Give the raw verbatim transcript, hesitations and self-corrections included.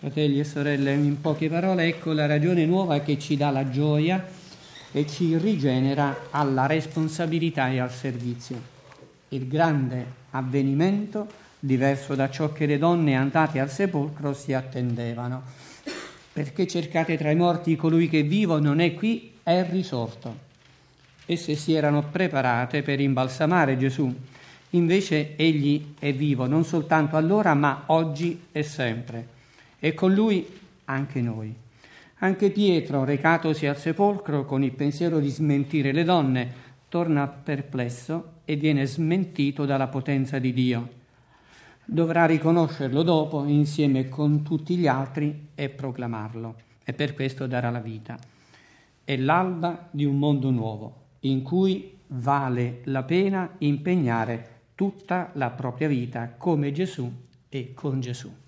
Fratelli e sorelle, in poche parole, ecco la ragione nuova che ci dà la gioia e ci rigenera alla responsabilità e al servizio. Il grande avvenimento, diverso da ciò che le donne andate al sepolcro si attendevano. Perché cercate tra i morti colui che vivo non è qui, è risorto. Esse si erano preparate per imbalsamare Gesù. Invece egli è vivo non soltanto allora, ma oggi e sempre. E con lui anche noi. Anche Pietro, recatosi al sepolcro con il pensiero di smentire le donne, torna perplesso e viene smentito dalla potenza di Dio. Dovrà riconoscerlo dopo insieme con tutti gli altri e proclamarlo. E per questo darà la vita. È l'alba di un mondo nuovo, in cui vale la pena impegnare tutta la propria vita come Gesù e con Gesù.